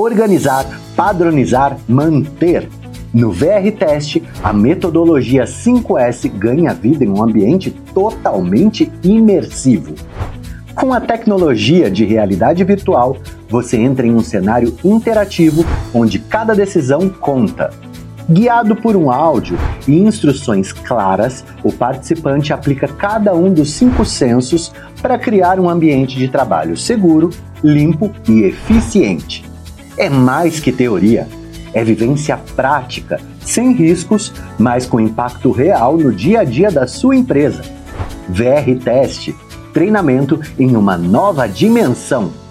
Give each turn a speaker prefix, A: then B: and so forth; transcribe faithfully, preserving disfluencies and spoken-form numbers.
A: organizar, padronizar, manter. No V R Teste, a metodologia cinco S ganha vida em um ambiente totalmente imersivo. Com a tecnologia de realidade virtual, você entra em um cenário interativo onde cada decisão conta. Guiado por um áudio e instruções claras, o participante aplica cada um dos cinco sensos para criar um ambiente de trabalho seguro, limpo e eficiente. É mais que teoria, é vivência prática, sem riscos, mas com impacto real no dia a dia da sua empresa. V R Teste, treinamento em uma nova dimensão.